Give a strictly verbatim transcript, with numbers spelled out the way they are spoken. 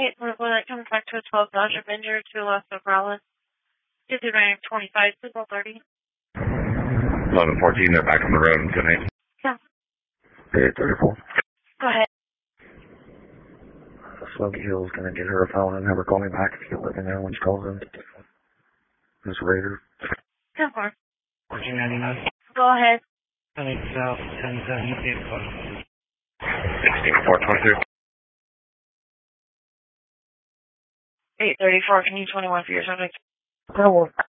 eight forty-four, that comes back to a twelve Dodge Avenger to Los Nogales. fifty nine twenty-five, Signal thirty. eleven fourteen, they're back on the road tonight. Yeah. eight thirty-four. Go ahead. Smoky Hill's gonna get her a phone and have her call me back if you let me know when she calls in. Miss Raider. ten four. fourteen ninety-nine. Go ahead. I think south, ten seventy, sixteen four twenty-three. eight thirty-four, can you twenty-one for your subject? That works.